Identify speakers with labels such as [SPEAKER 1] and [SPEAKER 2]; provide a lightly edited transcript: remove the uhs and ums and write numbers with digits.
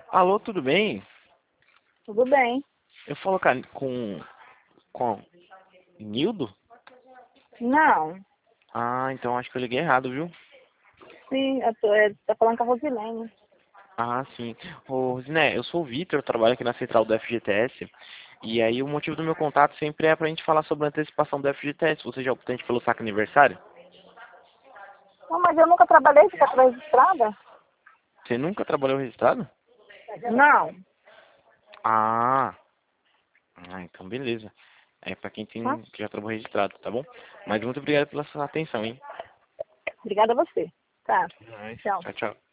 [SPEAKER 1] Alô, tudo bem?
[SPEAKER 2] Tudo bem?
[SPEAKER 1] Eu falo com Nildo?
[SPEAKER 2] Não.
[SPEAKER 1] Então acho que eu liguei errado, viu?
[SPEAKER 2] Sim, tá falando com a Rosilene.
[SPEAKER 1] Sim. Ô, Rosiné, eu sou o Vitor, eu trabalho aqui na central do FGTS. E aí o motivo do meu contato sempre é pra gente falar sobre a antecipação do FGTS. Você já é optante pelo saque aniversário?
[SPEAKER 2] Não, mas eu nunca trabalhei de carteira registrada?
[SPEAKER 1] Você nunca trabalhou registrado?
[SPEAKER 2] Não.
[SPEAKER 1] Ah, então beleza. É pra quem
[SPEAKER 2] Tá?
[SPEAKER 1] que já trabalhou registrado, tá bom? Mas muito obrigado pela sua atenção, hein?
[SPEAKER 2] Obrigada a você. Tá.
[SPEAKER 1] Nice.
[SPEAKER 2] Tchau.
[SPEAKER 1] Tchau, tchau.